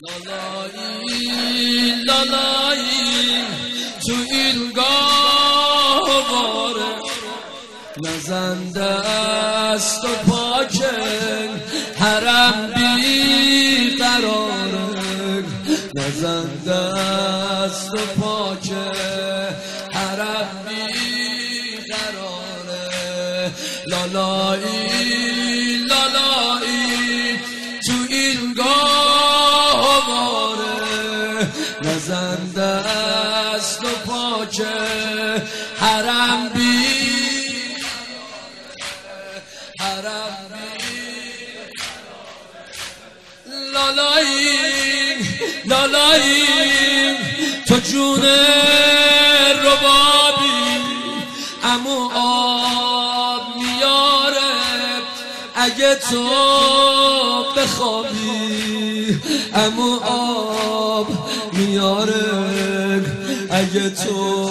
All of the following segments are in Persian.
لالایی لالایی تو این گاهواره نزنده است و پاکن حرم بی قراره نزنده است و پاکن حرم بی قراره لالایی لالایی تو این گاهواره نزنده است و پاکن حرم بی لالایی لالایی تو جون ربابی امو آب میاره اگه تو بخوابی امو آب میاره اگه تو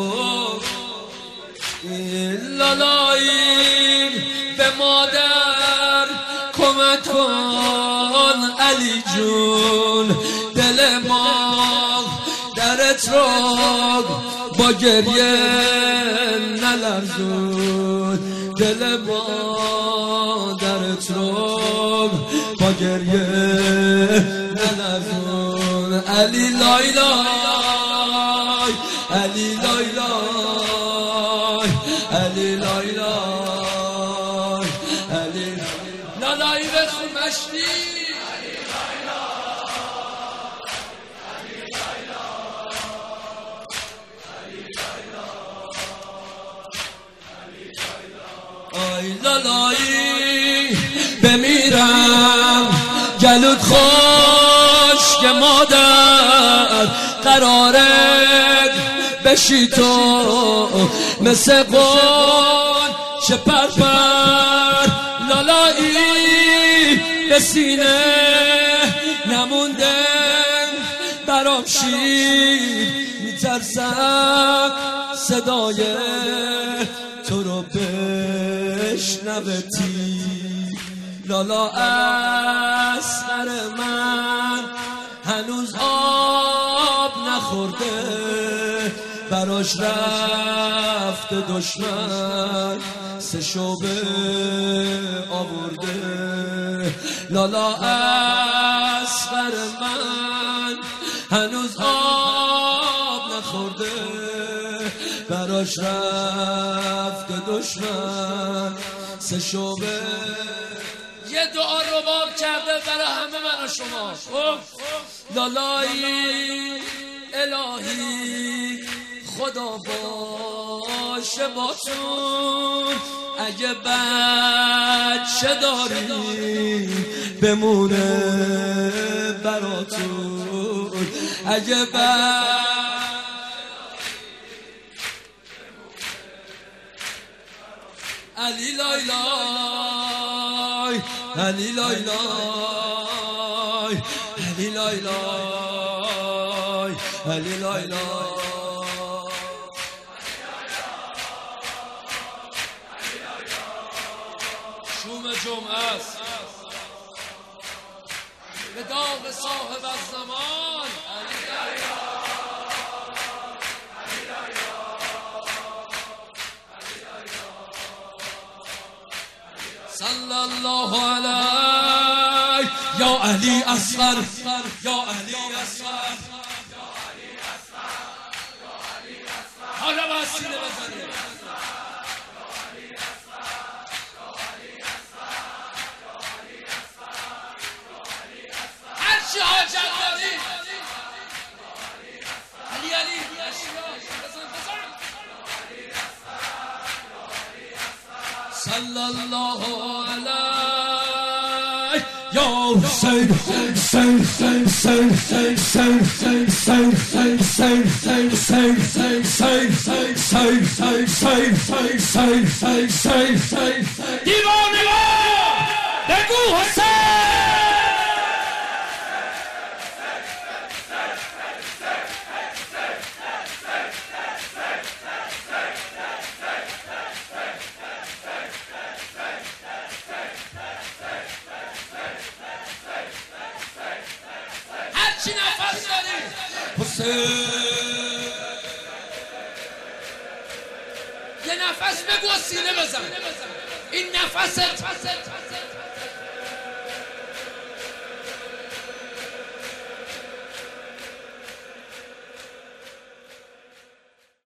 لالایی به مادر کمک کن علی جون دل ما درت رو با گریه نلرزون دل ما درت رو با گریه نلرزون علی لای لای علی لای لای علی لای لای علی لالایی بخون مشتی آی لالایی بمیرم گلوت خوش که مادر قراره بشی تو مثل قول چه پرپر لالایی به سینه نمونده برام شیر میترسم صدای تو رو بشنوتی لالا اصغر من هنوز آب نخورده براش رفت دشمن سه شعبه آورده لالا اصغر من هنوز آب نخورده براش رفت دشمن سه شعبه یه دعا رباب کرده برای همه من و شما لالایی الهی خدا باشه باتون اگه بچه داری بمونه براتون اگه علی لای لای علی لای لای علی لای لای علی لای لای شوم جمعه است به داغ صاحب الزمان علی لای صلی الله علیه یا علی اصغر یا علی اصغر حالا وسیله بزنید هر چی حاجت دارید علی علی صلی الله علیه یا حسین حسین حسین حسین حسین حسین حسین حسین حسین حسین حسین دیوانگان بگو حسین یه نفس بگو و سینه بزن. این نفست